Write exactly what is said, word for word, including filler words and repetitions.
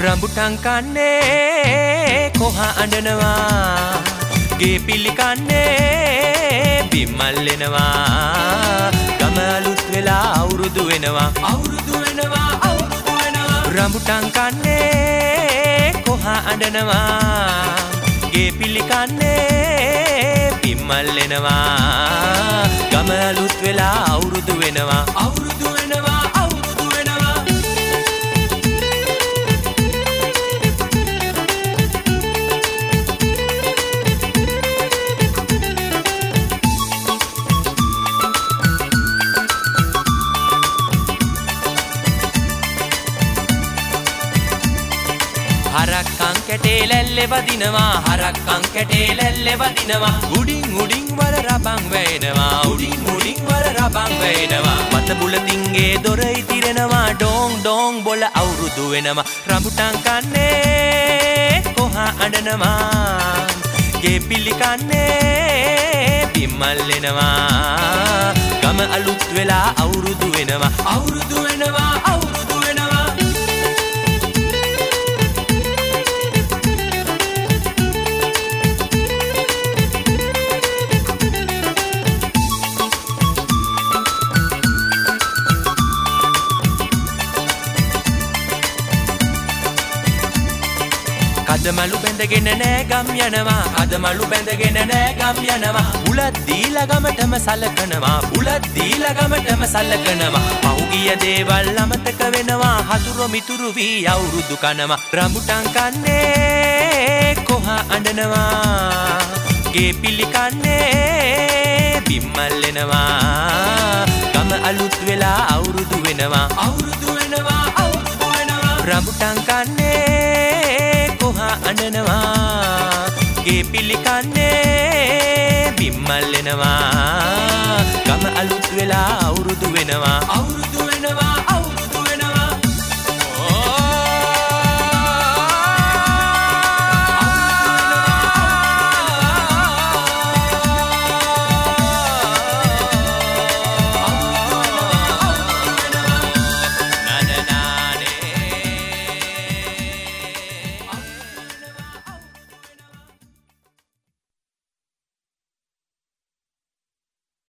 රඹුටන් කන්නේ කොහ අඬනවා ගේ පිලි කන්නේ බිම්මල් වෙනවා ගම අලුත් වෙලා අවුරුදු වෙනවා අවුරුදු වෙනවා අවුරුදු වෙනවා රඹුටන් කන්නේ කොහ අඬනවා ගේ පිලි කන්නේ බිම්මල් වෙනවා ගම අලුත් වෙලා අවුරුදු වෙනවා අවුරුදු වෙනවා අවුරුදු වෙනවා හරක්කන් කැටේ ලැල්ලේ වදිනවා හරක්කන් කැටේ ලැල්ලේ වදිනවා උඩින් උඩින් වර රබන් වැයෙනවා උඩින් උඩින් වර රබන් වැයෙනවා මත බුලතින්ගේ දොර ඉතිරෙනවා ඩෝං ඩෝං බොල අවුරුදු වෙනවා රඹුටන් කන්නේ කොහ අඬනවා ගේ පිලි කන්නේ බිම්මල් වෙනවා ගම අලුත් වෙලා අවුරුදු වෙනවා අවුරුදු වෙනවා අවුරුදු වෙනවා කදමලු බැඳගෙන නෑ ගම් යනවා කදමලු බැඳගෙන නෑ ගම් යනවා බුලත් දීලා ගමටම සලකනවා බුලත් දීලා ගමටම සලකනවා පහුගිය දේවල් අමතක වෙනවා හතුරු මිතුරු වී අවුරුදු කනවා රඹුටන් කන්නේ කොහ අඬනවා ගේ පිලි කන්නේ බිම්මල් වෙනවා ගම අලුත් වෙලා අවුරුදු වෙනවා අවුරුදු වෙනවා අවුරුදු වෙනවා රඹුටන් කන්නේ කොහ අඬනවා ගේ පිලි කන්නේ බිම්මල් වෙනවා ගම අලුත් වෙලා අවුරුදු වෙනවා අවුරුදු